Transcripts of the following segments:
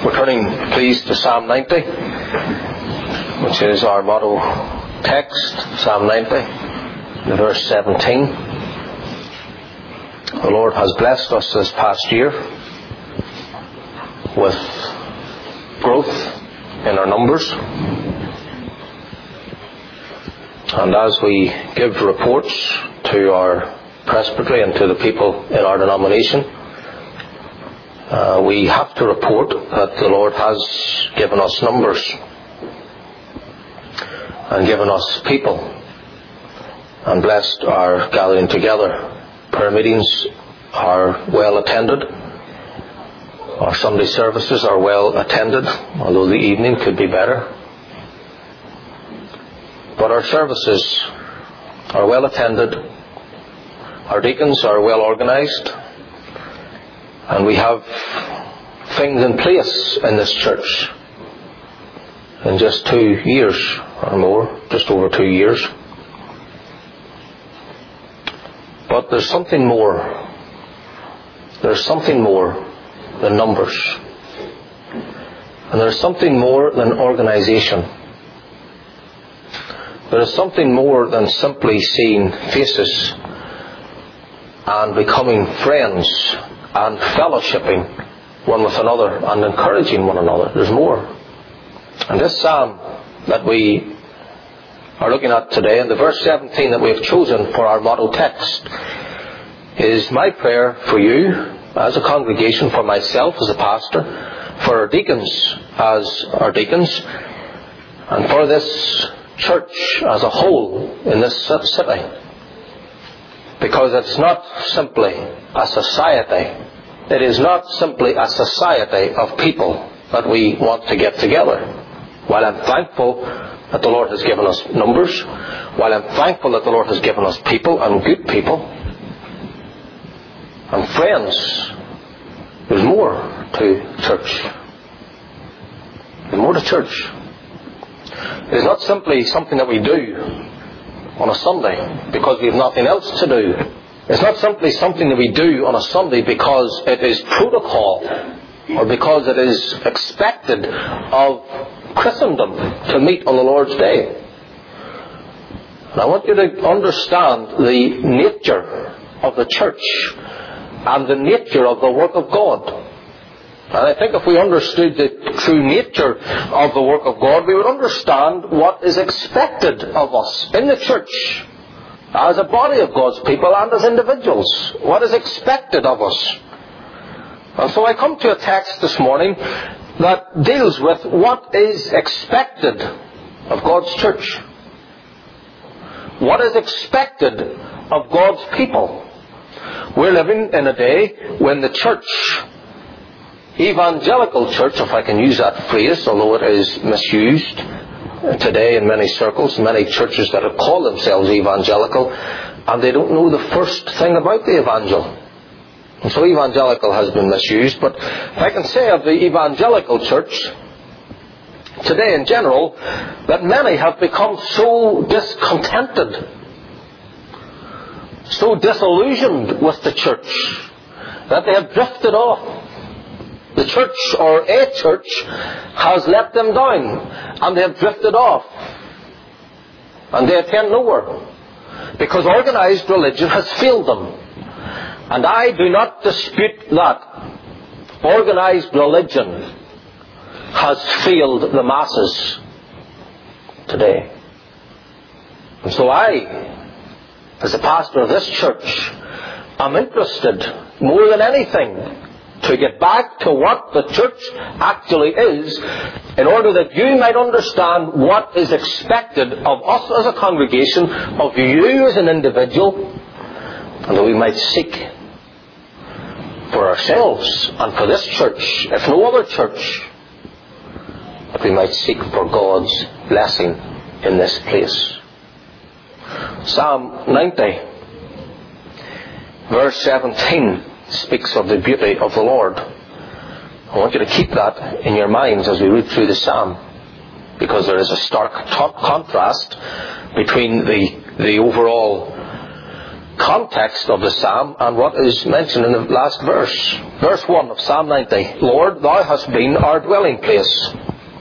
We're turning, please, to Psalm 90, which is our motto text, Psalm 90, verse 17. The Lord has blessed us this past year with growth in our numbers. And as we give reports to our presbytery and to the people in our denomination, we have to report that the Lord has given us numbers and given us people and blessed our gathering together. Prayer meetings are well attended. Our Sunday services are well attended, although the evening could be better. But our services are well attended. Our deacons are well organised. And we have things in place in this church in just 2 years or more, just over 2 years. But there's something more. There's something more than numbers. And there's something more than organisation. There is something more than simply seeing faces and becoming friends and fellowshipping one with another and encouraging one another. There's more. And this psalm that we are looking at today, and the verse 17 that we have chosen for our motto text, is my prayer for you as a congregation, for myself as a pastor, for our deacons as our deacons, and for this church as a whole in this city. Because it's not simply a society. It is not simply a society of people that we want to get together. While I'm thankful that the Lord has given us numbers, while I'm thankful that the Lord has given us people and good people and friends, there's more to church. There's more to church. It is not simply something that we do on a Sunday because we have nothing else to do. It's not simply something that we do on a Sunday because it is protocol or because it is expected of Christendom to meet on the Lord's Day. And I want you to understand the nature of the church and the nature of the work of God. And I think if we understood the true nature of the work of God, we would understand what is expected of us in the church, as a body of God's people and as individuals. What is expected of us. And so I come to a text this morning that deals with what is expected of God's church. What is expected of God's people. We're living in a day when the church, evangelical church, if I can use that phrase, although it is misused today in many circles, many churches that have called themselves evangelical, and they don't know the first thing about the evangel. And so evangelical has been misused. But I can say of the evangelical church today in general, that many have become so discontented, so disillusioned with the church, that they have drifted off. The church, or a church, has let them down, and they have drifted off, and they attend nowhere, because organised religion has failed them. And I do not dispute that. Organised religion has failed the masses today. And so I, as a pastor of this church, am interested more than anything to get back to what the church actually is, in order that you might understand what is expected of us as a congregation, of you as an individual, and that we might seek for ourselves and for this church, if no other church, that we might seek for God's blessing in this place. Psalm 90, verse 17, speaks of the beauty of the Lord. I want you to keep that in your minds as we read through the psalm, because there is a stark contrast between the overall context of the psalm and what is mentioned in the last verse. Verse 1 of Psalm 90. Lord, thou hast been our dwelling place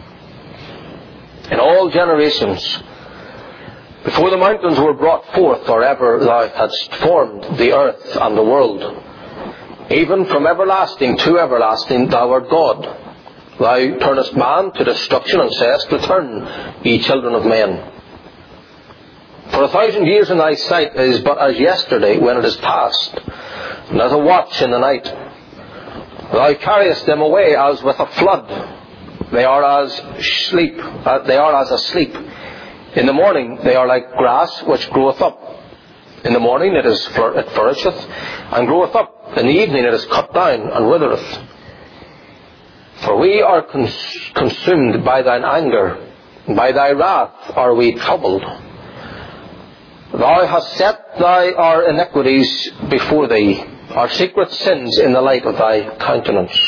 in all generations. Before the mountains were brought forth, or ever thou hadst formed the earth and the world. Even from everlasting to everlasting thou art God. Thou turnest man to destruction, and sayest, Return, ye children of men. For 1,000 years in thy sight is but as yesterday when it is past, and as a watch in the night. Thou carriest them away as with a flood. They are as sleep. They are as asleep. In the morning they are like grass which groweth up. In the morning it flourisheth and groweth up. In the evening it is cut down and withereth. For we are consumed by thine anger. By thy wrath are we troubled. Thou hast set our iniquities before thee, our secret sins in the light of thy countenance.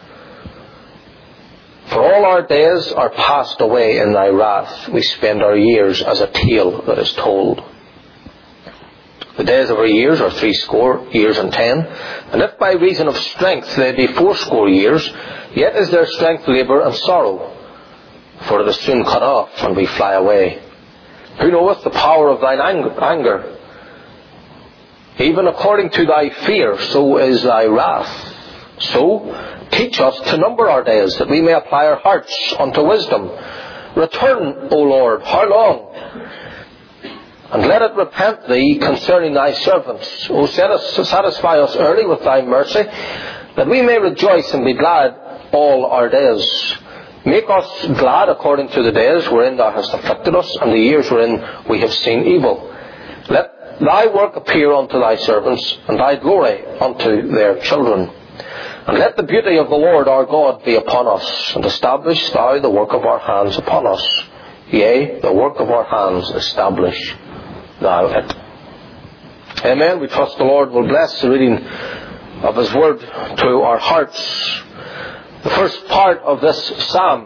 For all our days are passed away in thy wrath. We spend our years as a tale that is told. The days of our years are 60 years and 10. And if by reason of strength they be 80 years, yet is their strength labour and sorrow. For it is soon cut off, and we fly away. Who knoweth the power of thine anger? Even according to thy fear, so is thy wrath. So teach us to number our days, that we may apply our hearts unto wisdom. Return, O Lord, how long? And let it repent thee concerning thy servants. O satisfy us early with thy mercy, that we may rejoice and be glad all our days. Make us glad according to the days wherein thou hast afflicted us, and the years wherein we have seen evil. Let thy work appear unto thy servants, and thy glory unto their children. And let the beauty of the Lord our God be upon us, and establish thou the work of our hands upon us. Yea, the work of our hands establish thou it. Amen. We trust the Lord will bless the reading of His Word to our hearts. The first part of this psalm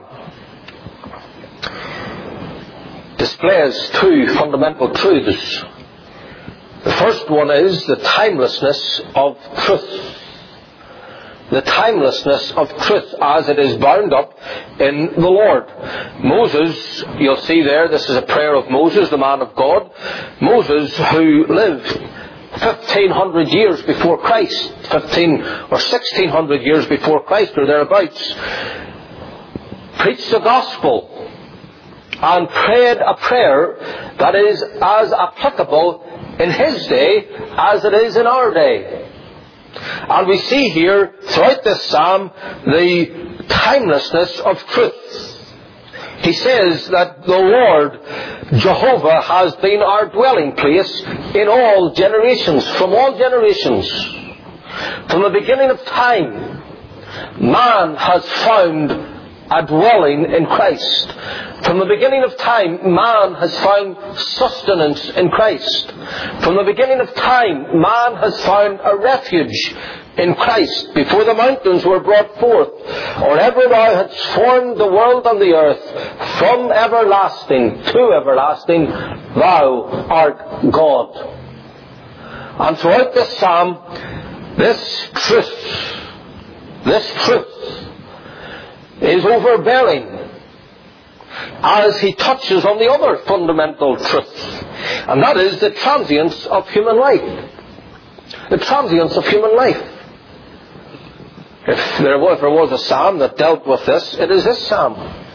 displays two fundamental truths. The first one is the timelessness of truth. The timelessness of truth as it is bound up in the Lord. Moses, you'll see there, this is a prayer of Moses, the man of God. Moses, who lived 1,500 years before Christ, 15 or 1,600 years before Christ or thereabouts, preached the gospel and prayed a prayer that is as applicable in his day as it is in our day. And we see here throughout this psalm the timelessness of truth. He says that the Lord Jehovah has been our dwelling place in all generations, from all generations. From the beginning of time, man has found a dwelling in Christ. From the beginning of time, man has found sustenance in Christ. From the beginning of time, man has found a refuge in Christ. Before the mountains were brought forth, or ever thou hadst formed the world and the earth, from everlasting to everlasting, thou art God. And throughout this psalm, this truth is overbearing as he touches on the other fundamental truth, and that is the transience of human life. The transience of human life. If there was a psalm that dealt with this, it is this psalm.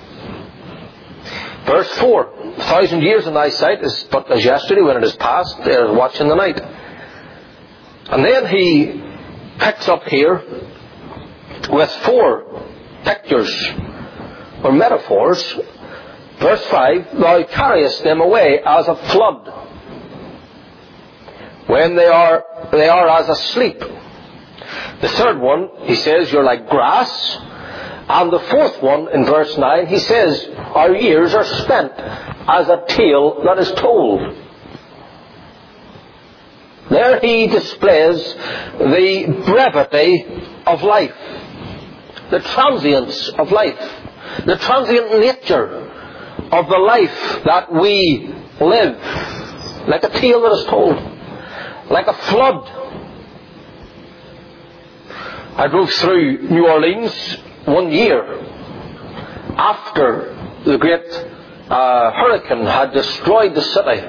Verse 4, 1,000 years in thy sight is but as yesterday when it is past, there is watch in the night. And then he picks up here with 4 pictures or metaphors. Verse 5, thou carriest them away as a flood. When they are as asleep. The third one, he says, you're like grass. And the fourth one, in verse 9, he says, our years are spent as a tale that is told. There he displays the brevity of life, the transience of life, the transient nature of the life that we live, like a tale that is told. like a flood. I drove through New Orleans one year after the great hurricane had destroyed the city.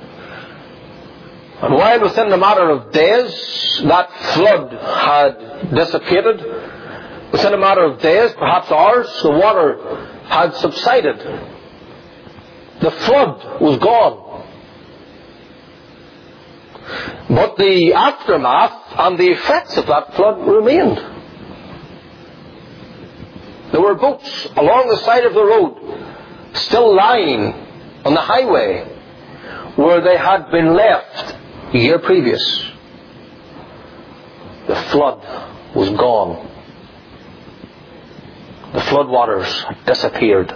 And while within a matter of days that flood had dissipated, within a matter of days, perhaps hours, the water had subsided. The flood was gone. But the aftermath and the effects of that flood remained. There were boats along the side of the road, still lying on the highway where they had been left a year previous. The flood was gone. The floodwaters had disappeared.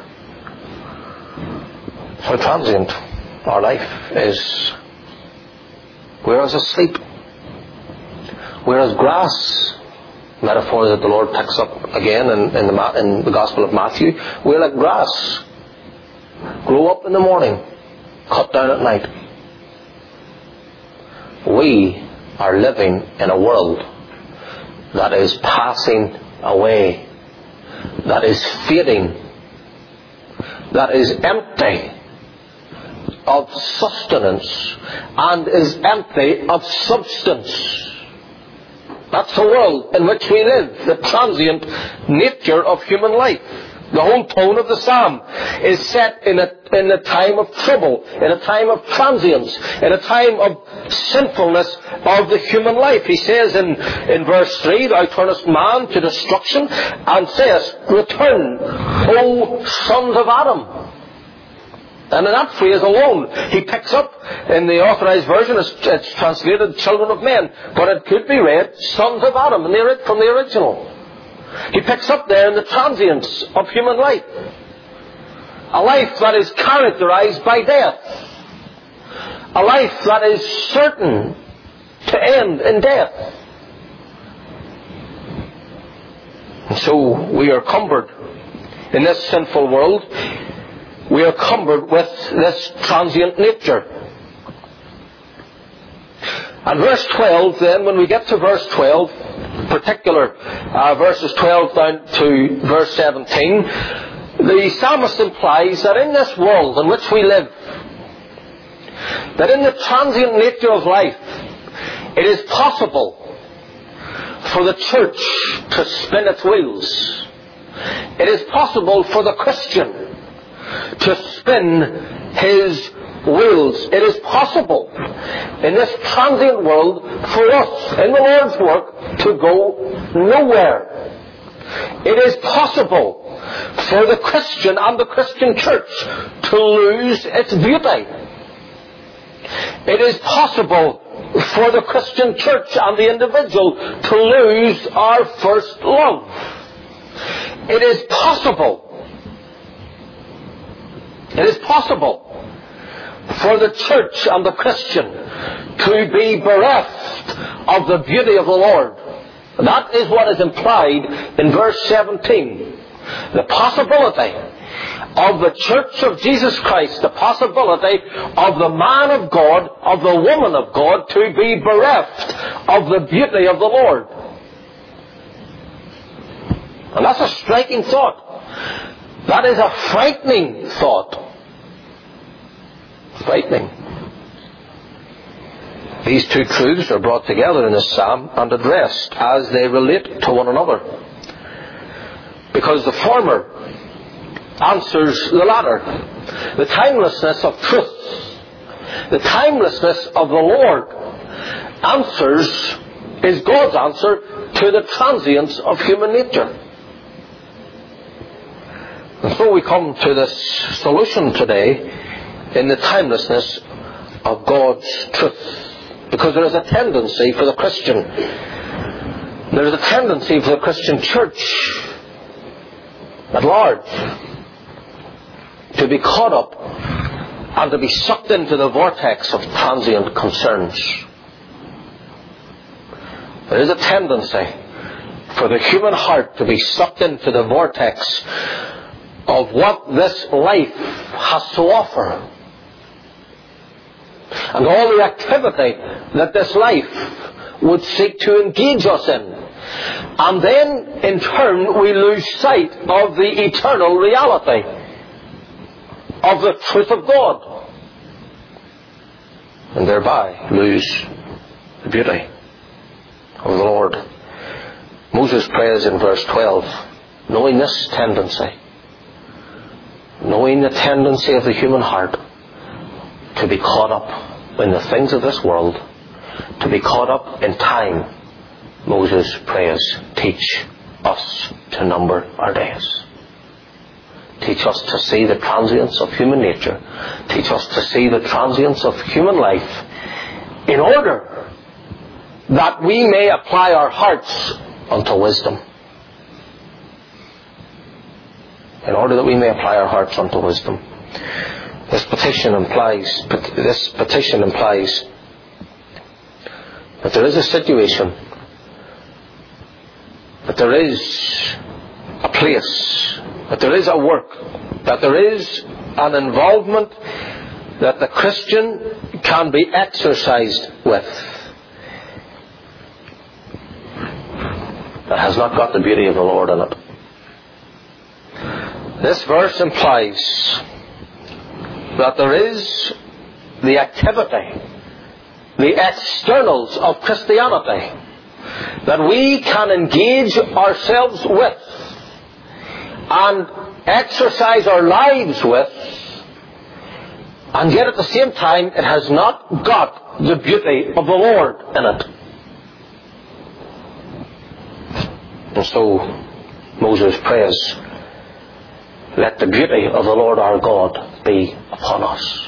How transient our life is. We're as asleep. We're as grass, metaphor that the Lord picks up again in the Gospel of Matthew. We're like grass. Grow up in the morning, cut down at night. We are living in a world that is passing away, that is fading, that is empty of sustenance and is empty of substance. That's the world in which we live, the transient nature of human life. The whole tone of the psalm is set in a time of trouble, in a time of transience, in a time of sinfulness of the human life. He says in verse 3, Thou turnest man to destruction, and sayest, Return, O sons of Adam. And in that phrase alone, he picks up, in the Authorized Version, it's translated children of men, but it could be read sons of Adam from the original. He picks up there in the transience of human life. A life that is characterized by death. A life that is certain to end in death. And so we are cumbered in this sinful world. We are cumbered with this transient nature. And verse 12 then, when we get to verse 12, particular verses 12 down to verse 17, the psalmist implies that in this world in which we live, that in the transient nature of life, it is possible for the church to spin its wheels. It is possible for the Christian to spin his wheels. It is possible in this transient world for us in the Lord's work to go nowhere. It is possible for the Christian and the Christian church to lose its beauty. It is possible for the Christian church and the individual to lose our first love. It is possible for the church and the Christian to be bereft of the beauty of the Lord. That is what is implied in verse 17. The possibility of the church of Jesus Christ, the possibility of the man of God, of the woman of God, to be bereft of the beauty of the Lord. And that's a striking thought. That is a frightening thought. Frightening. These two truths are brought together in this psalm and addressed as they relate to one another. Because the former answers the latter. The timelessness of truth, the timelessness of the Lord is God's answer to the transience of human nature. And so we come to this solution today in the timelessness of God's truth. Because there is a tendency for the Christian, there is a tendency for the Christian church at large to be caught up and to be sucked into the vortex of transient concerns. There is a tendency for the human heart to be sucked into the vortex of what this life has to offer. and all the activity that this life would seek to engage us in. And then, in turn, we lose sight of the eternal reality of the truth of God, and thereby lose the beauty of the Lord. Moses prays in verse 12, knowing this tendency, knowing the tendency of the human heart to be caught up in the things of this world, to be caught up in time, Moses prays, teach us to number our days. Teach us to see the transience of human nature. Teach us to see the transience of human life, in order that we may apply our hearts unto wisdom. In order that we may apply our hearts unto wisdom. This petition implies that there is a situation, that there is a place, that there is a work, that there is an involvement that the Christian can be exercised with, that has not got the beauty of the Lord in it. This verse implies that there is the activity, the externals of Christianity, that we can engage ourselves with and exercise our lives with, and yet at the same time it has not got the beauty of the Lord in it. And so Moses prays, let the beauty of the Lord our God be upon us.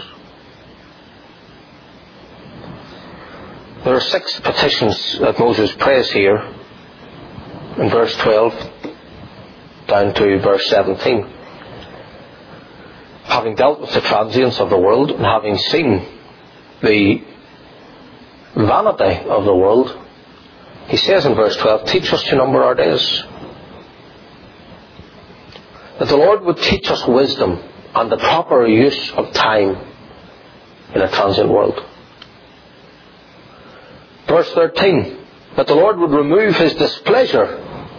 There are 6 petitions that Moses prays here in verse 12 down to verse 17. Having dealt with the transience of the world, and having seen the vanity of the world, he says in verse 12, teach us to number our days. That the Lord would teach us wisdom and the proper use of time in a transient world. Verse 13, that the Lord would remove His displeasure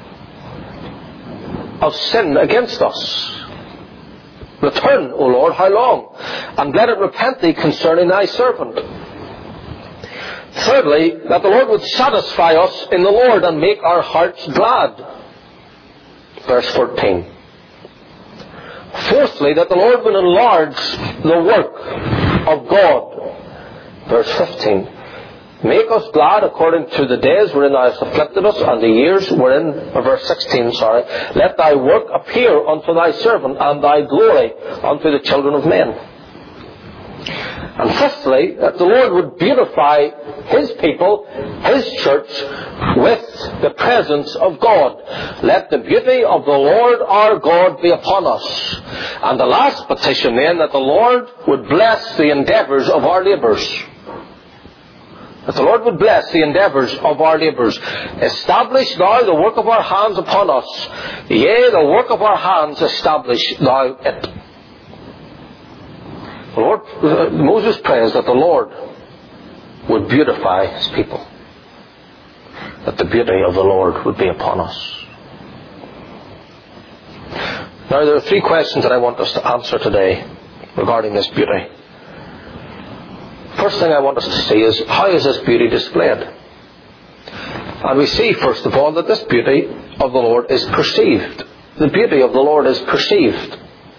of sin against us. Return, O Lord, how long? And let it repent Thee concerning Thy servant. Thirdly, that the Lord would satisfy us in the Lord and make our hearts glad. Verse 14. Fourthly, that the Lord would enlarge the work of God. Verse 15. Make us glad according to the days wherein Thou hast afflicted us, and the years wherein, verse 16, let Thy work appear unto Thy servant, and Thy glory unto the children of men. And fifthly, that the Lord would beautify His people, His church, with the presence of God. Let the beauty of the Lord our God be upon us. And the last petition then, that the Lord would bless the endeavours of our labours. That the Lord would bless the endeavours of our labours. Establish Thou the work of our hands upon us. Yea, the work of our hands establish Thou it. Moses prays that the Lord would beautify His people. That the beauty of the Lord would be upon us. Now there are 3 questions that I want us to answer today regarding this beauty. First thing I want us to see is, how is this beauty displayed? And we see, first of all, that this beauty of the Lord is perceived. The beauty of the Lord is perceived.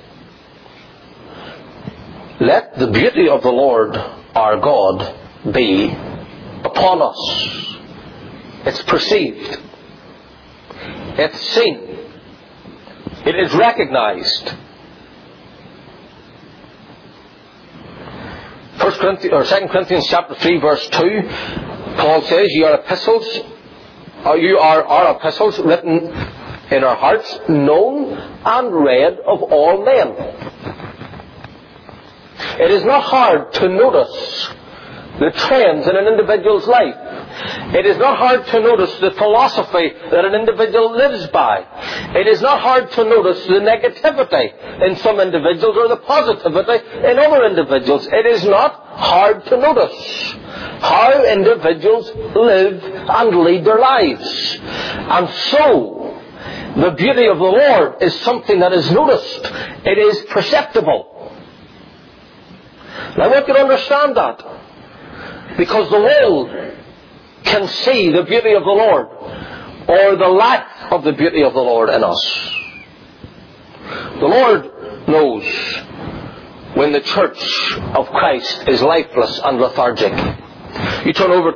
Let the beauty of the Lord our God be upon us. It's perceived. It's seen. It is recognized. 2 Corinthians chapter 3 verse 2, Paul says, you are our epistles written in our hearts, known and read of all men. It is not hard to notice the trends in an individual's life. It is not hard to notice the philosophy that an individual lives by. It is not hard to notice the negativity in some individuals or the positivity in other individuals. It is not hard to notice how individuals live and lead their lives. And so, the beauty of the Lord is something that is noticed. It is perceptible. And I want you to understand that. Because the world can see the beauty of the Lord, or the lack of the beauty of the Lord in us. The Lord knows when the church of Christ is lifeless and lethargic. You turn over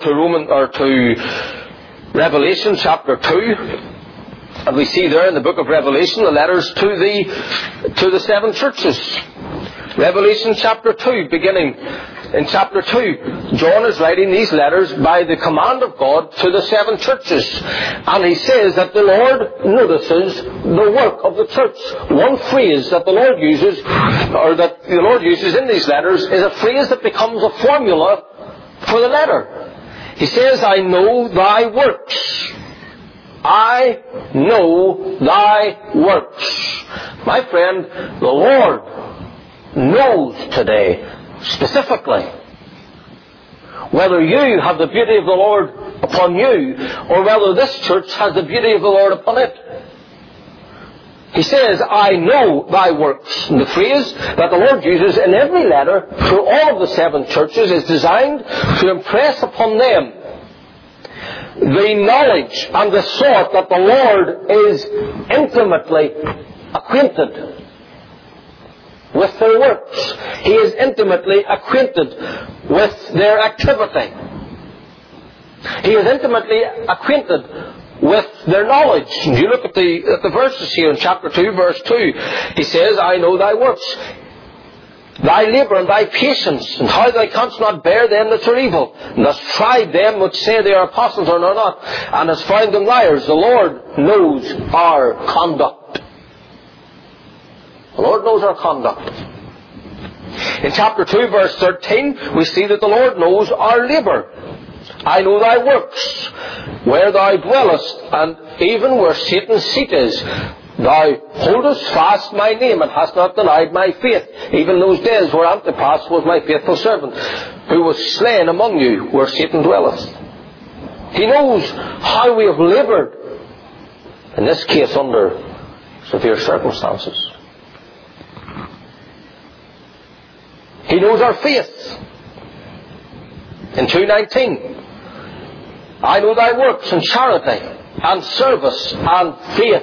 to Revelation chapter 2, and we see there in the book of Revelation the letters to the 7 churches. Revelation chapter 2, beginning in chapter 2, John is writing these letters by the command of God to the 7 churches. And he says that the Lord notices the work of the church. One phrase that the Lord uses, or that the Lord uses in these letters, is a phrase that becomes a formula for the letter. He says, I know thy works. I know thy works. My friend, the Lord knows today, specifically, whether you have the beauty of the Lord upon you, or whether this church has the beauty of the Lord upon it. He says, I know thy works. And the phrase that the Lord uses in every letter to all of the 7 churches is designed to impress upon them the knowledge and the thought that the Lord is intimately acquainted with their works. He is intimately acquainted with their activity. He is intimately acquainted with their knowledge. And you look at the verses here in chapter 2, verse 2. He says, I know thy works, thy labour and thy patience, and how thou canst not bear them that are evil, and hast tried them which say they are apostles and are not, and hast found them liars. The Lord knows our conduct. The Lord knows our conduct. In chapter 2, verse 13, we see that the Lord knows our labour. I know thy works, where thou dwellest, and even where Satan's seat is. Thou holdest fast my name, and hast not denied my faith, even those days where Antipas was my faithful servant, who was slain among you, where Satan dwelleth. He knows how we have laboured, in this case under severe circumstances. He knows our faith. In 2:19, I know thy works and charity and service and faith.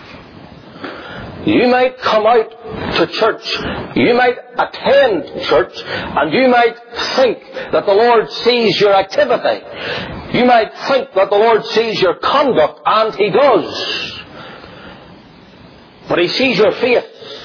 You might come out to church, you might attend church, and you might think that the Lord sees your activity. You might think that the Lord sees your conduct, and He does. But He sees your faith.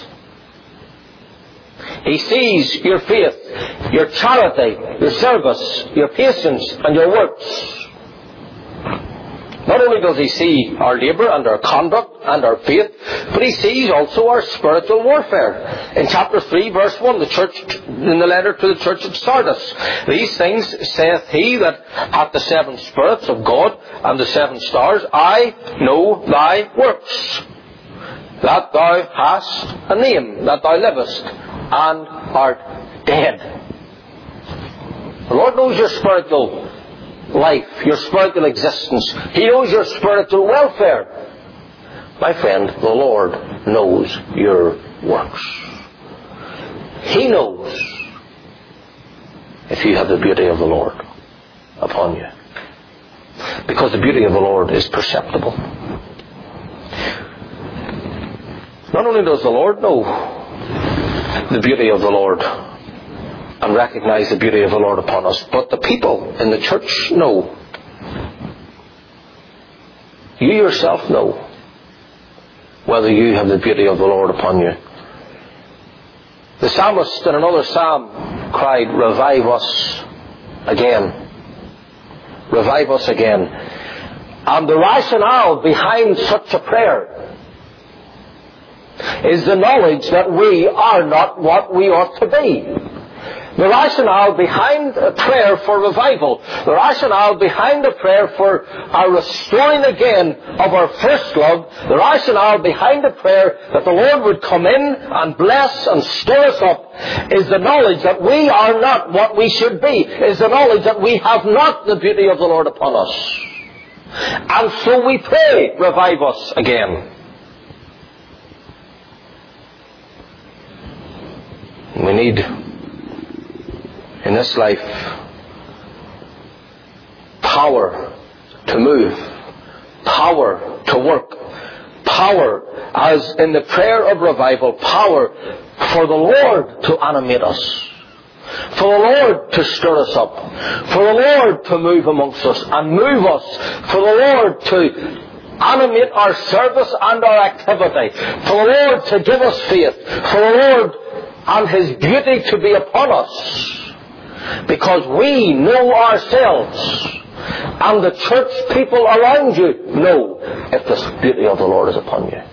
He sees your faith, your charity, your service, your patience, and your works. Not only does He see our labour and our conduct and our faith, but He sees also our spiritual warfare. In chapter 3, verse 1, the church, in the letter to the church at Sardis, these things saith He that hath the 7 spirits of God and the 7 stars, I know thy works, that thou hast a name, that thou livest, and art dead. The Lord knows your spiritual life, your spiritual existence. He knows your spiritual welfare. My friend, the Lord knows your works. He knows if you have the beauty of the Lord upon you. Because the beauty of the Lord is perceptible. Not only does the Lord know the beauty of the Lord and recognize the beauty of the Lord upon us, but the people in the church know. You yourself know whether you have the beauty of the Lord upon you. The psalmist in another psalm cried, revive us again. Revive us again. And the rationale behind such a prayer is the knowledge that we are not what we ought to be. The rationale behind a prayer for revival, the rationale behind a prayer for our restoring again of our first love, the rationale behind a prayer that the Lord would come in and bless and stir us up, is the knowledge that we are not what we should be, is the knowledge that we have not the beauty of the Lord upon us. And so we pray, revive us again. We need, in this life, power to move, power to work, power, as in the prayer of revival, power for the Lord to animate us, for the Lord to stir us up, for the Lord to move amongst us and move us, for the Lord to animate our service and our activity, for the Lord to give us faith, for the Lord and His beauty to be upon us, because we know ourselves, and the church people around you know if the beauty of the Lord is upon you.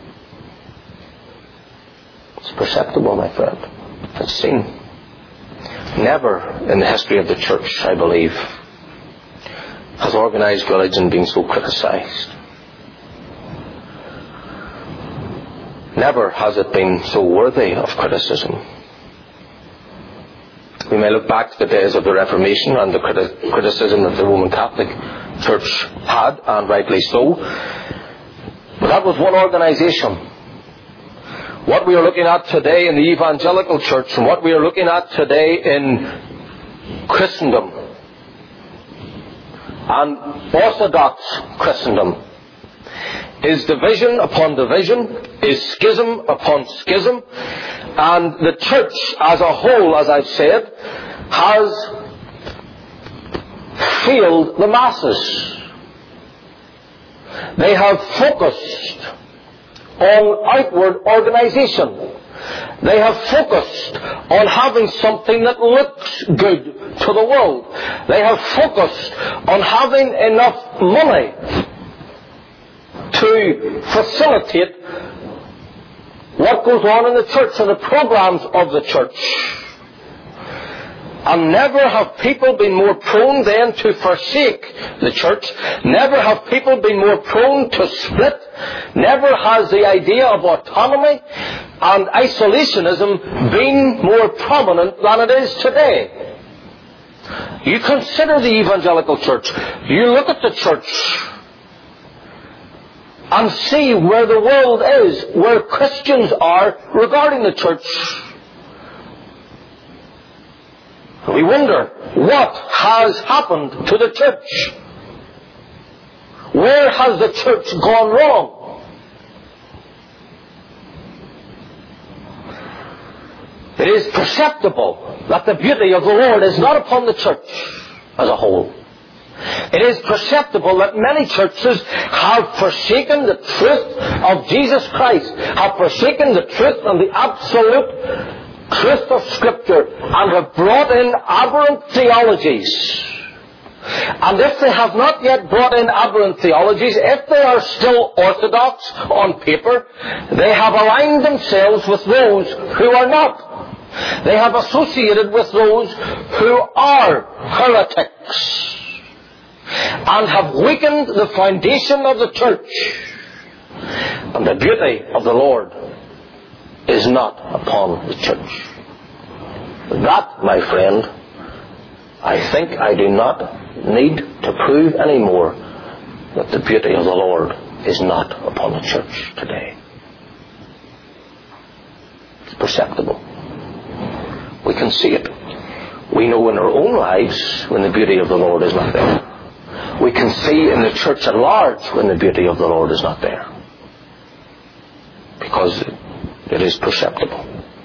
It's perceptible, my friend. It's seen. Never in the history of the church, I believe, has organised religion been so criticised. Never has it been so worthy of criticism. We may look back to the days of the Reformation and the criticism that the Roman Catholic Church had, and rightly so. But that was one organisation. What we are looking at today in the evangelical church, and what we are looking at today in Christendom and Orthodox Christendom, is division upon division, is schism upon schism, and the church as a whole, as I've said, has failed the masses. They have focused on outward organisation. They have focused on having something that looks good to the world. They have focused on having enough money to facilitate what goes on in the church and the programs of the church. And never have people been more prone then to forsake the church. Never have people been more prone to split. Never has the idea of autonomy and isolationism been more prominent than it is today. You consider the evangelical church. You look at the church and see where the world is, where Christians are regarding the church. We wonder, what has happened to the church? Where has the church gone wrong? It is perceptible that the beauty of the Lord is not upon the church as a whole. It is perceptible that many churches have forsaken the truth of Jesus Christ, have forsaken the truth and the absolute truth of Scripture, and have brought in aberrant theologies. And if they have not yet brought in aberrant theologies, if they are still orthodox on paper, they have aligned themselves with those who are not. They have associated with those who are heretics, and have weakened the foundation of the church. And the beauty of the Lord is not upon the church. That, my friend, I think I do not need to prove any more that the beauty of the Lord is not upon the church today. It's perceptible. We can see it. We know in our own lives when the beauty of the Lord is not there. We can see in the church at large when the beauty of the Lord is not there. Because it is perceptible.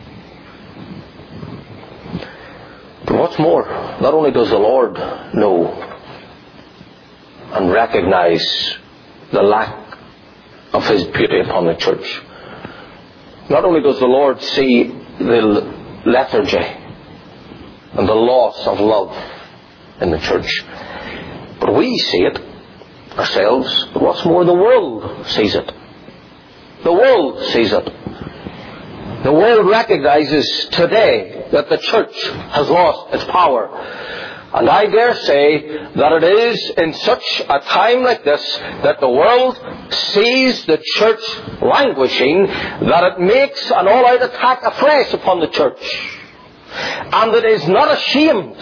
But what's more, not only does the Lord know and recognize the lack of His beauty upon the church, not only does the Lord see the lethargy and the loss of love in the church, but we see it ourselves. But what's more, the world sees it. The world sees it. The world recognizes today say that the church has lost its power. And I dare say that it is in such a time like this that the world sees the church languishing, that it makes an all-out attack afresh upon the church. And it is not ashamed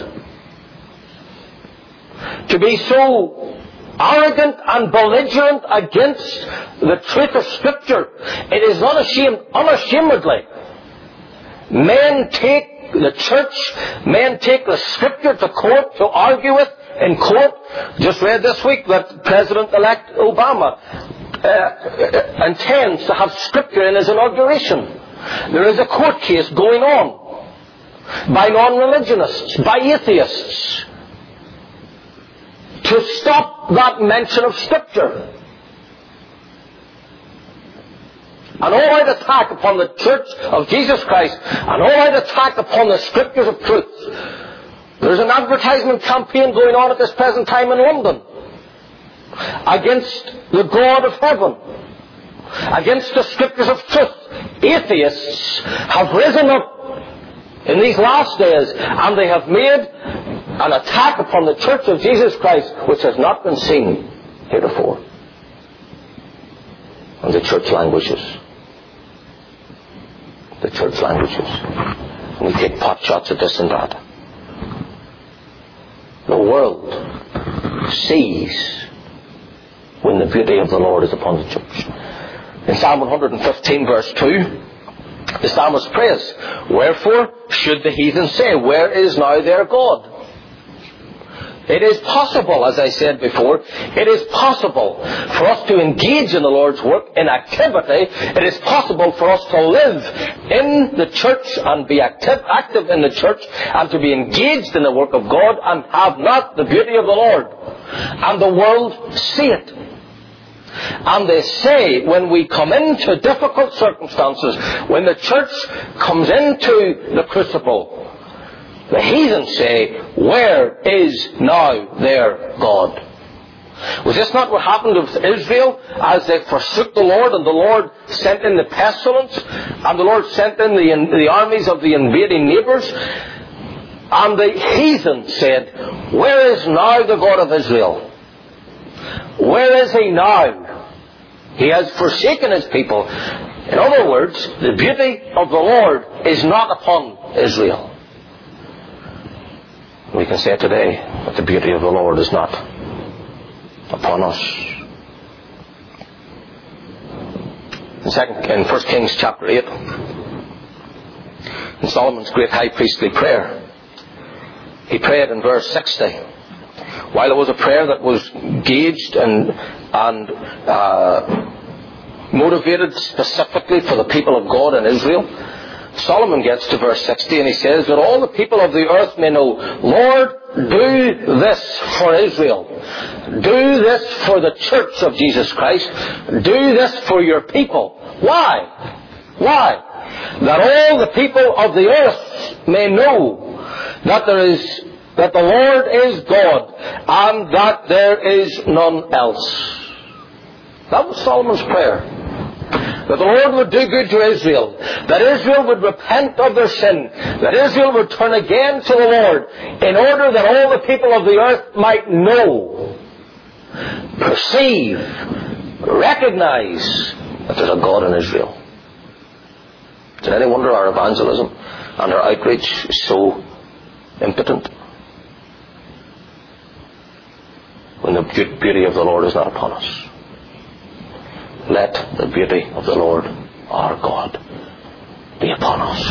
to be so arrogant and belligerent against the truth of Scripture. It is not ashamed, unashamedly. Men take the Scripture to court, to argue with in court. Just read this week that President-elect Obama intends to have Scripture in his inauguration. There is a court case going on by non-religionists, by atheists, to stop that mention of Scripture. An all-out attack upon the Church of Jesus Christ, an all-out attack upon the Scriptures of truth. There's an advertisement campaign going on at this present time in London against the God of heaven, against the Scriptures of truth. Atheists have risen up in these last days, and they have made an attack upon the Church of Jesus Christ which has not been seen heretofore. And the church languishes. The church languishes. And we take pot shots at this and that. The world sees when the beauty of the Lord is upon the church. In Psalm 115 verse 2, the psalmist prays, "Wherefore should the heathen say, Where is now their God?" It is possible, as I said before, it is possible for us to engage in the Lord's work in activity. It is possible for us to live in the church and be active in the church and to be engaged in the work of God and have not the beauty of the Lord. And the world see it. And they say, when we come into difficult circumstances, when the church comes into the crucible, the heathen say, "Where is now their God?" Was this not what happened with Israel as they forsook the Lord, and the Lord sent in the pestilence, and the Lord sent in the armies of the invading neighbours? And the heathen said, "Where is now the God of Israel? Where is He now? He has forsaken His people." In other words, the beauty of the Lord is not upon Israel. We can say today that the beauty of the Lord is not upon us. In 1 Kings chapter 8, in Solomon's great high priestly prayer, he prayed in verse 60. While it was a prayer that was gauged and motivated specifically for the people of God in Israel, Solomon gets to verse 60 and he says, "That all the people of the earth may know, Lord, do this for Israel. Do this for the church of Jesus Christ. Do this for your people." Why? Why? That all the people of the earth may know that the Lord is God and that there is none else. That was Solomon's prayer. That the Lord would do good to Israel. That Israel would repent of their sin. That Israel would turn again to the Lord, in order that all the people of the earth might know, perceive, recognize that there's a God in Israel. Is it any wonder our evangelism and our outreach is so impotent? When the beauty of the Lord is not upon us. Let the beauty of the Lord our God be upon us.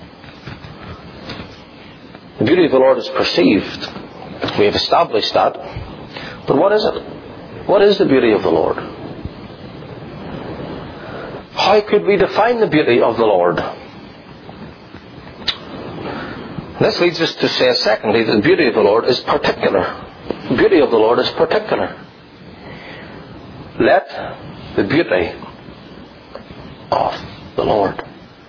The beauty of the Lord is perceived. We have established that. But what is it? What is the beauty of the Lord? How could we define the beauty of the Lord? This leads us to say, secondly, that the beauty of the Lord is particular. The beauty of the Lord is particular. Let the beauty of the Lord.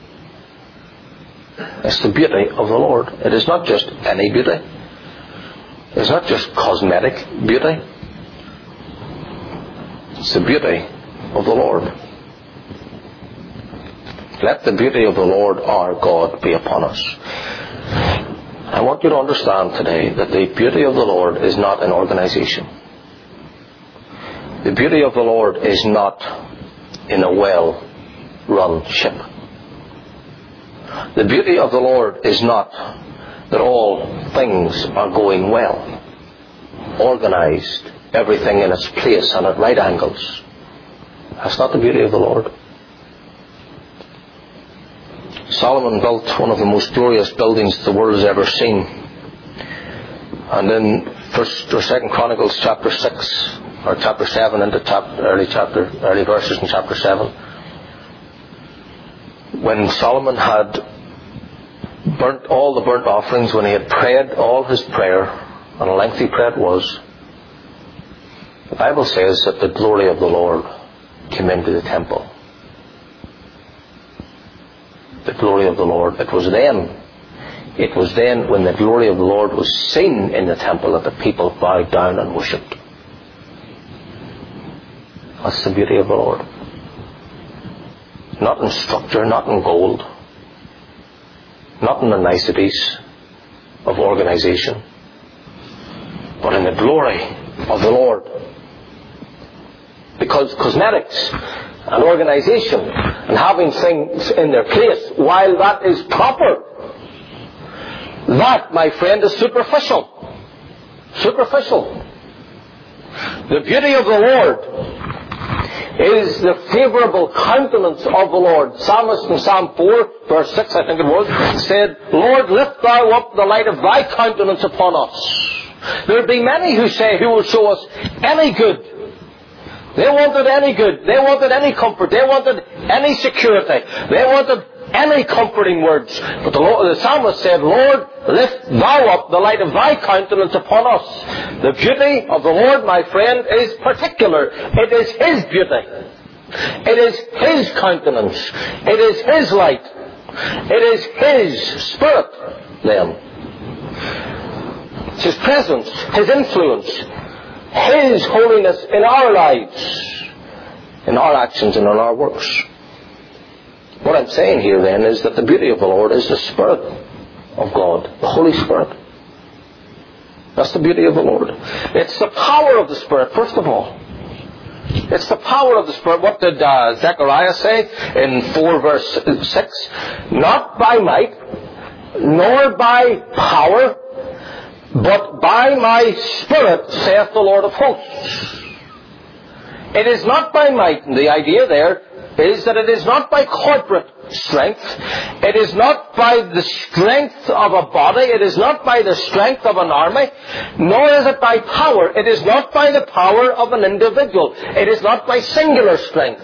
It's the beauty of the Lord. It is not just any beauty. It's not just cosmetic beauty. It's the beauty of the Lord. Let the beauty of the Lord our God be upon us. I want you to understand today that the beauty of the Lord is not in organization. The beauty of the Lord is not in a well-run ship. The beauty of the Lord is not that all things are going well, organized, everything in its place and at right angles. That's not the beauty of the Lord. Solomon built one of the most glorious buildings the world has ever seen. And in 1st or 2nd Chronicles chapter 6 or chapter 7 into early verses in chapter 7, when Solomon had burnt all the burnt offerings, when he had prayed all his prayer, and a lengthy prayer it was, the Bible says that the glory of the Lord came into the temple. The glory of the Lord. It was then when the glory of the Lord was seen in the temple that the people bowed down and worshipped. That's the beauty of the Lord. Not in structure, not in gold, not in the niceties of organization, but in the glory of the Lord. Because cosmetics and organization and having things in their place, while that is proper, that, my friend, is superficial. Superficial. The beauty of the Lord is the favourable countenance of the Lord. Psalmist in Psalm 4, verse 6, I think it was, said, Lord, lift thou up the light of thy countenance upon us. There be many who say, who will show us any good. They wanted any good. They wanted any comfort. They wanted any security. They wanted any comforting words. But the psalmist said, Lord, lift thou up the light of thy countenance upon us. The beauty of the Lord, my friend, is particular. It is his beauty. It is his countenance. It is his light. It is his Spirit, then. It's his presence, his influence, his holiness in our lives, in our actions and in our works. What I'm saying here then is that the beauty of the Lord is the Spirit of God, the Holy Spirit. That's the beauty of the Lord. It's the power of the Spirit, first of all. It's the power of the Spirit. What did Zechariah say in 4 verse 6? Not by might, nor by power, but by my Spirit, saith the Lord of hosts. It is not by might, and the idea there is that it is not by corporate strength. It is not by the strength of a body. It is not by the strength of an army. Nor is it by power. It is not by the power of an individual. It is not by singular strength.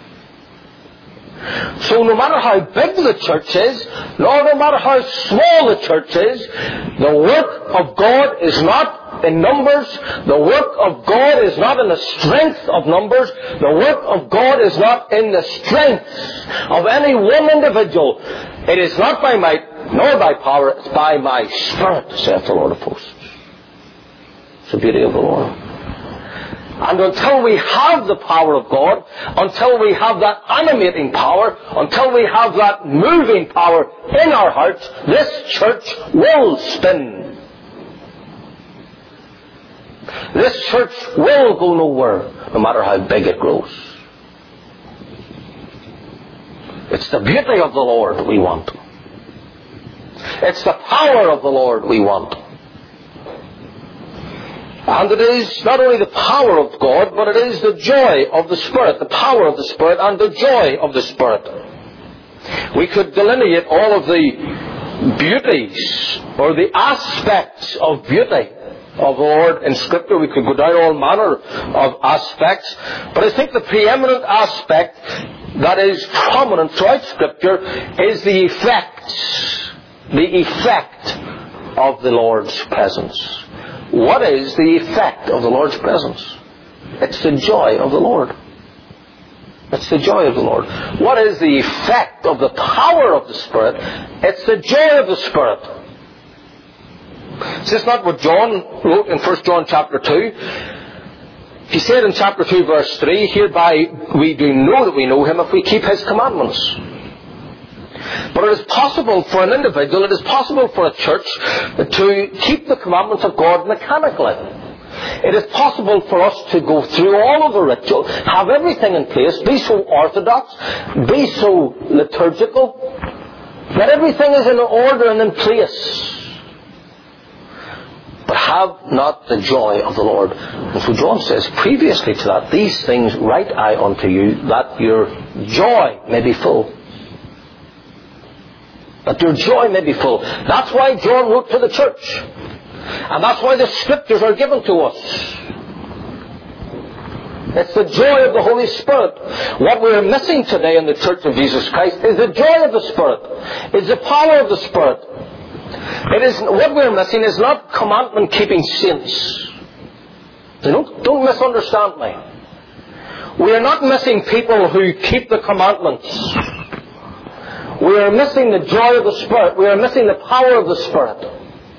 So no matter how big the church is, nor no matter how small the church is, the work of God is not in numbers. The work of God is not in the strength of numbers. The work of God is not in the strength of any one individual. It is not by might, nor by power. It's by my Spirit, saith the Lord of hosts. It's the beauty of the Lord. And until we have the power of God, until we have that animating power, until we have that moving power in our hearts, this church will spin. This church will go nowhere, no matter how big it grows. It's the beauty of the Lord we want. It's the power of the Lord we want. And it is not only the power of God, but it is the joy of the Spirit, the power of the Spirit and the joy of the Spirit. We could delineate all of the beauties or the aspects of beauty of the Lord in Scripture. We could go down all manner of aspects. But I think the preeminent aspect that is prominent throughout Scripture is the effect of the Lord's presence. What is the effect of the Lord's presence? It's the joy of the Lord. It's the joy of the Lord. What is the effect of the power of the Spirit? It's the joy of the Spirit. Is this not what John wrote in 1 John chapter 2? He said in chapter 2 verse 3, hereby we do know that we know Him if we keep His commandments. But it is possible for an individual, it is possible for a church to keep the commandments of God mechanically. It is possible for us to go through all of the ritual, have everything in place, be so orthodox, be so liturgical, that everything is in order and in place, but have not the joy of the Lord. And so John says, previously to that, these things write I unto you, that your joy may be full. That your joy may be full. That's why John wrote to the church. And that's why the Scriptures are given to us. It's the joy of the Holy Spirit. What we're missing today in the Church of Jesus Christ is the joy of the Spirit. Is the power of the Spirit. It is, what we're missing is not commandment-keeping saints. Don't misunderstand me. We are not missing people who keep the commandments. We are missing the joy of the Spirit. We are missing the power of the Spirit.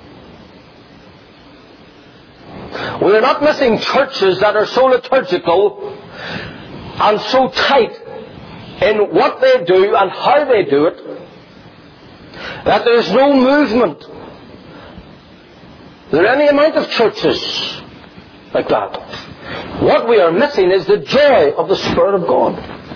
We are not missing churches that are so liturgical and so tight in what they do and how they do it that there is no movement. There are any amount of churches like that. What we are missing is the joy of the Spirit of God.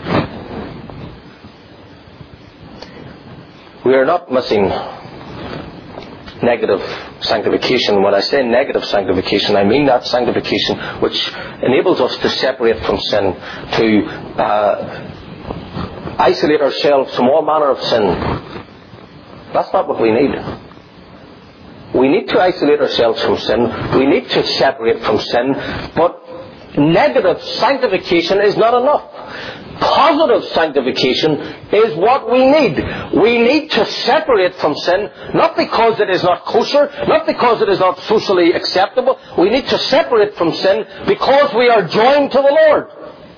We are not missing negative sanctification. When I say negative sanctification, I mean that sanctification which enables us to separate from sin, to isolate ourselves from all manner of sin. That's not what we need. We need to isolate ourselves from sin. We need to separate from sin. But negative sanctification is not enough. Positive sanctification is what we need. We need to separate from sin, not because it is not kosher, not because it is not socially acceptable. We need to separate from sin because we are joined to the Lord.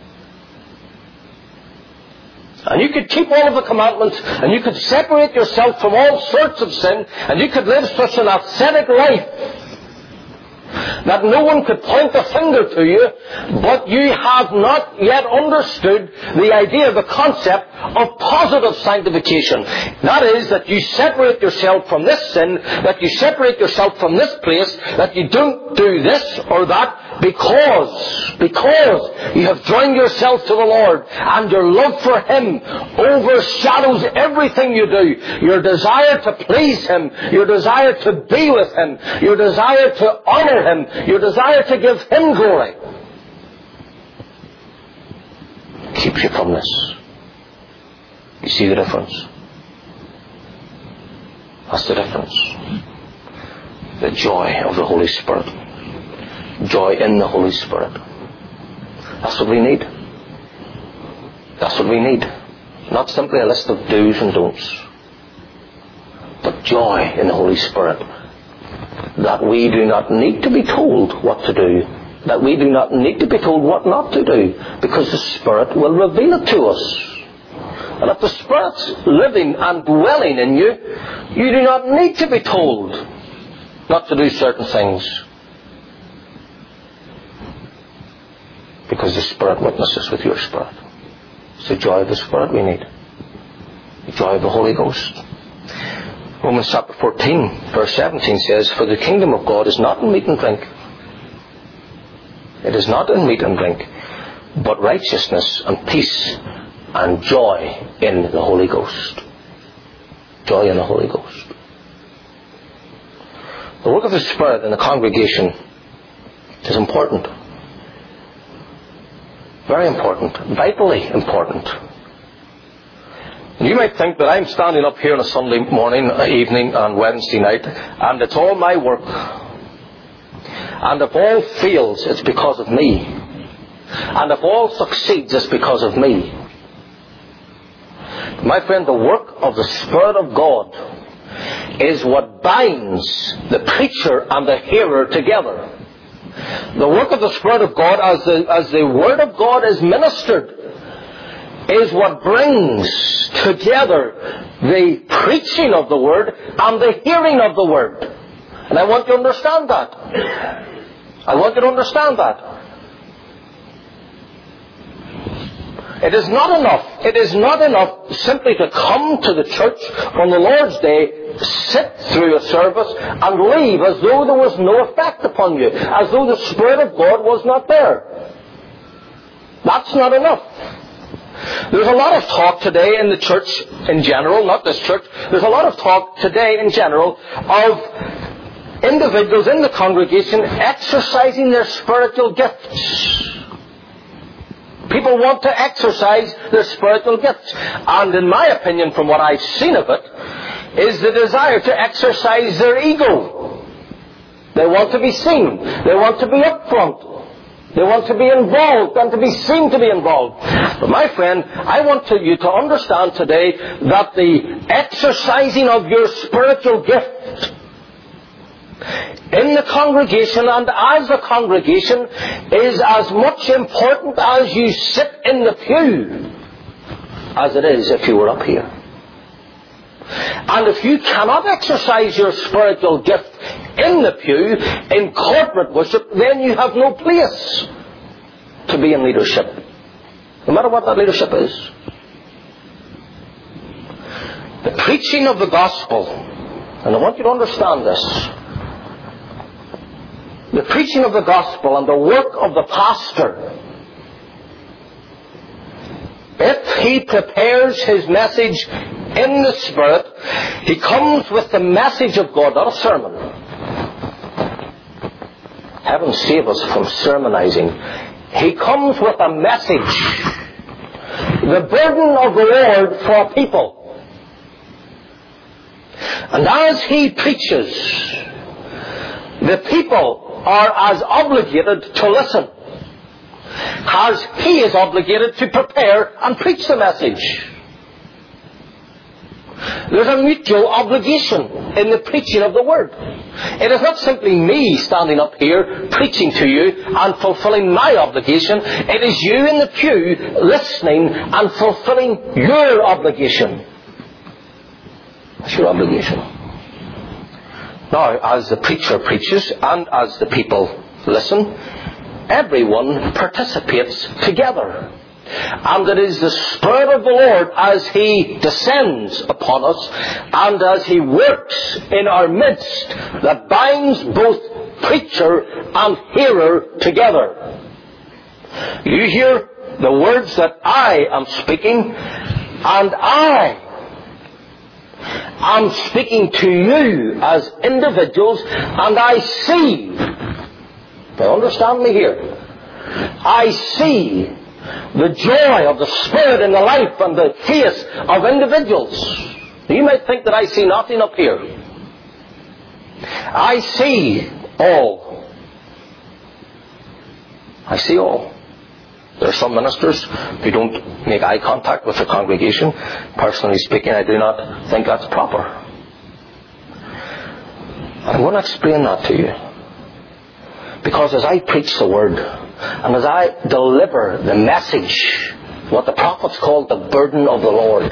And you could keep all of the commandments, and you could separate yourself from all sorts of sin, and you could live such an ascetic life that no one could point a finger to you, but you have not yet understood the idea, the concept of positive sanctification. That is, that you separate yourself from this sin, that you separate yourself from this place, that you don't do this or that, because you have joined yourself to the Lord, and your love for Him overshadows everything you do. Your desire to please Him, your desire to be with Him, your desire to honor Him, your desire to give Him glory, keeps you from this. You see the difference? That's the difference. The joy of the Holy Spirit. Joy in the Holy Spirit. That's what we need. That's what we need. Not simply a list of do's and don'ts, but joy in the Holy Spirit. That we do not need to be told what to do. That we do not need to be told what not to do, because the Spirit will reveal it to us. And if the Spirit's living and dwelling in you, you do not need to be told not to do certain things, because the Spirit witnesses with your spirit. It's the joy of the Spirit we need. The joy of the Holy Ghost. Romans chapter 14, verse 17 says, "For the kingdom of God is not in meat and drink." It is not in meat and drink, but righteousness and peace and joy in the Holy Ghost. Joy in the Holy Ghost. The work of the Spirit in the congregation is important. Very important. Vitally important. You might think that I'm standing up here on a Sunday morning, evening and Wednesday night, and it's all my work. And if all fails, it's because of me. And if all succeeds, it's because of me. My friend, the work of the Spirit of God is what binds the preacher and the hearer together. The work of the Spirit of God, as the Word of God is ministered, is what brings together the preaching of the Word and the hearing of the Word. And I want you to understand that. I want you to understand that. It is not enough. It is not enough simply to come to the church on the Lord's Day, sit through a service, and leave as though there was no effect upon you, as though the Spirit of God was not there. That's not enough. There's a lot of talk today in the church in general, not this church, there's a lot of talk today in general of individuals in the congregation exercising their spiritual gifts. People want to exercise their spiritual gifts. And in my opinion, from what I've seen of it, is the desire to exercise their ego. They want to be seen. They want to be up front. They want to be involved and to be seen to be involved. But my friend, I want you to understand today that the exercising of your spiritual gift in the congregation and as a congregation is as much important as you sit in the pew as it is if you were up here. And if you cannot exercise your spiritual gift in the pew, in corporate worship, then you have no place to be in leadership, no matter what that leadership is. The preaching of the gospel, and I want you to understand this, the preaching of the gospel and the work of the pastor, if he prepares his message in the Spirit, he comes with the message of God, not a sermon. Heaven save us from sermonizing. He comes with a message, the burden of the Lord for people. And as he preaches, the people are as obligated to listen as he is obligated to prepare and preach the message. There's a mutual obligation in the preaching of the Word. It is not simply me standing up here preaching to you and fulfilling my obligation. It is you in the pew listening and fulfilling your obligation. That's your obligation. Now, as the preacher preaches and as the people listen, everyone participates together. And it is the Spirit of the Lord as He descends upon us and as He works in our midst that binds both preacher and hearer together. You hear the words that I am speaking, and I am speaking to you as individuals, and I see, now understand me here, I see the joy of the Spirit in the life and the face of individuals. You might think that I see nothing up here. I see all. I see all. There are some ministers who don't make eye contact with the congregation. Personally speaking, I do not think that's proper. I'm going to explain that to you. Because as I preach the Word, and as I deliver the message, what the prophets called the burden of the Lord,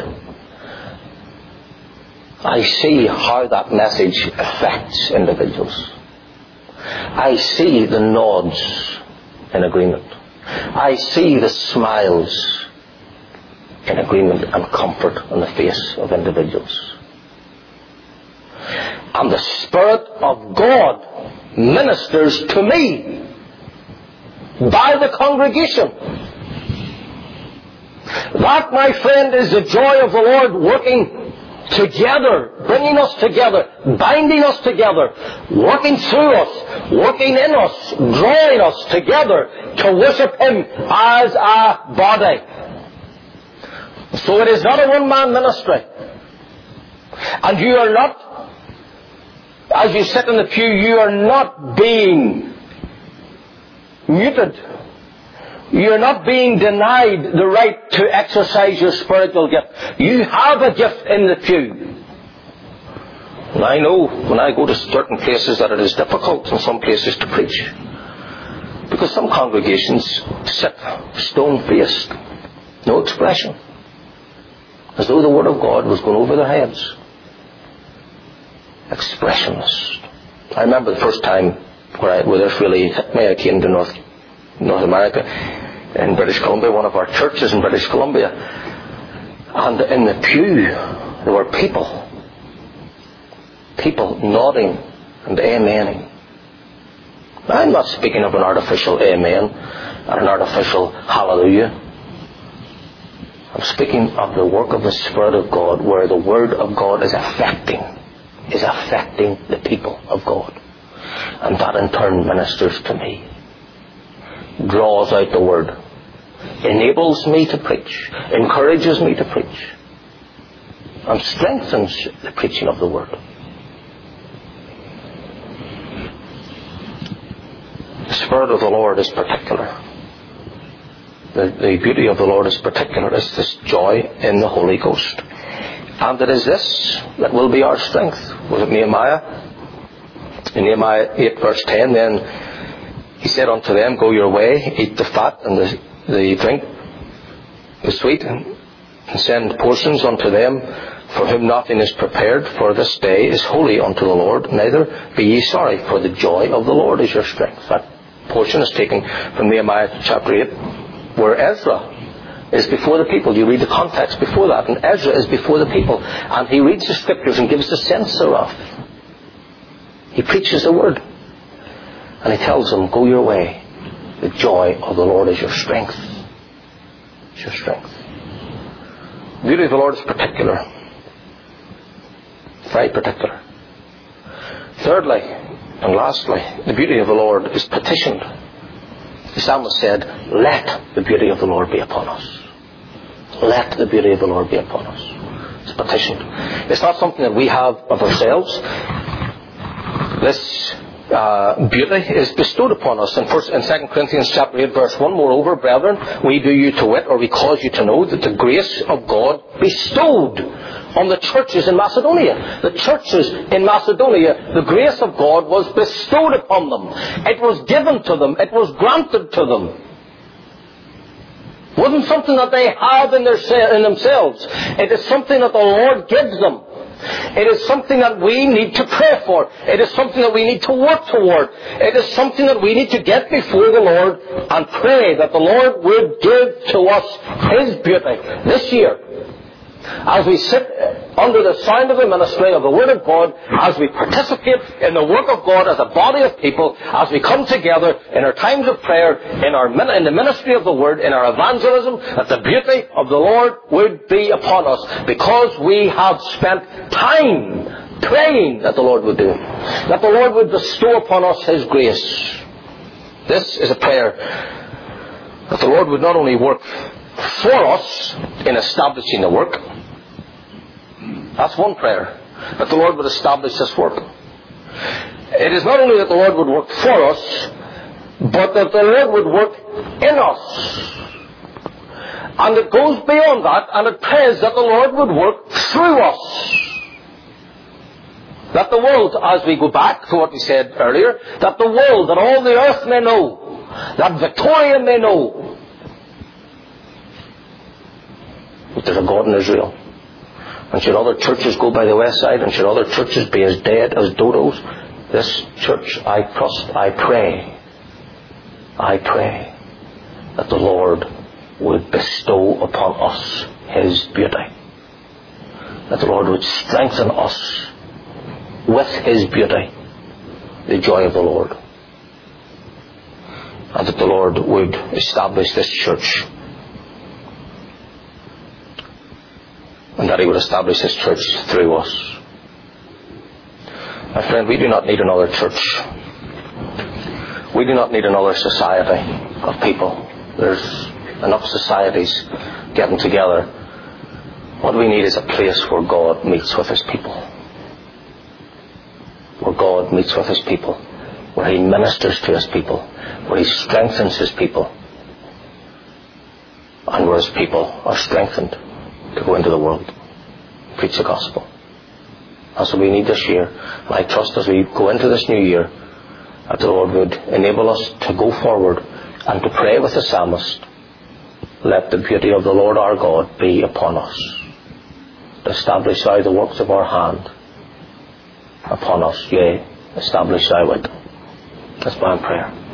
I see how that message affects individuals. I see the nods in agreement. I see the smiles in agreement and comfort on the face of individuals. And the Spirit of God ministers to me by the congregation. That, my friend, is the joy of the Lord working together, bringing us together, binding us together, working through us, working in us, drawing us together to worship Him as a body. So it is not a one-man ministry. And you are not, as you sit in the pew, you are not being muted. You're not being denied the right to exercise your spiritual gift. You have a gift in the pew. And I know when I go to certain places that it is difficult in some places to preach. Because some congregations sit stone-faced, no expression, as though the Word of God was going over their heads. Expressionless. I remember the first time where this really hit me. I came to North America. in British Columbia, one of our churches in British Columbia. And in the pew, there were people nodding and amening. I'm not speaking of an artificial amen and an artificial hallelujah. I'm speaking of the work of the Spirit of God, where the Word of God is affecting the people of God. And that in turn ministers to me, draws out the Word, enables me to preach, encourages me to preach, and strengthens the preaching of the Word. The Spirit of the Lord is particular. The beauty of the Lord is particular. It's this joy in the Holy Ghost. And it is this that will be our strength. Was it Nehemiah? In Nehemiah 8 verse 10, then he said unto them, go your way, eat the fat and the drink, the sweet, and send portions unto them for whom nothing is prepared, for this day is holy unto the Lord, neither be ye sorry, for the joy of the Lord is your strength. That portion is taken from Nehemiah chapter 8, where Ezra is before the people. You read the context before that, and Ezra is before the people, and he reads the scriptures and gives the sense thereof. He preaches the word, and he tells them, go your way, the joy of the Lord is your strength. It's your strength. The beauty of the Lord is particular, very particular. Thirdly and lastly, the beauty of the Lord is petitioned. The psalmist said, let the beauty of the Lord be upon us. Let the beauty of the Lord be upon us. It's petitioned. It's not something that we have of ourselves. This beauty is bestowed upon us. In 2 Corinthians chapter 8 verse 1, moreover, brethren, we do you to wit, or we cause you to know, that the grace of God bestowed on the churches in Macedonia. The churches in Macedonia, the grace of God was bestowed upon them. It was given to them. It was granted to them. It wasn't something that they have in themselves. It is something that the Lord gives them. It is something that we need to pray for. It is something that we need to work toward. It is something that we need to get before the Lord and pray that the Lord would give to us His beauty this year. As we sit under the sound of the ministry of the Word of God, as we participate in the work of God as a body of people, as we come together in our times of prayer, in the ministry of the Word, in our evangelism, that the beauty of the Lord would be upon us, because we have spent time praying that the Lord would do, that the Lord would bestow upon us His grace. This is a prayer that the Lord would not only work for us in establishing the work. That's one prayer, that the Lord would establish this work. It is not only that the Lord would work for us, but that the Lord would work in us. And it goes beyond that, and it prays that the Lord would work through us. That the world, as we go back to what we said earlier, that the world, that all the earth may know, that Victoria may know, that there's a God in Israel. And should other churches go by the west side, and should other churches be as dead as dodos, this church, I trust, I pray that the Lord would bestow upon us His beauty. That the Lord would strengthen us with His beauty, the joy of the Lord. And that the Lord would establish this church. And that He would establish His church through us. My friend, we do not need another church. We do not need another society of people. There's enough societies getting together. What we need is a place where God meets with His people. Where God meets with His people. Where He ministers to His people. Where He strengthens His people. And where His people are strengthened to go into the world, preach the gospel. That's what we need this year. And I trust as we go into this new year, that the Lord would enable us to go forward and to pray with the psalmist, let the beauty of the Lord our God be upon us. Establish Thou the works of our hand upon us, yea, establish Thy will. Let's bow in prayer.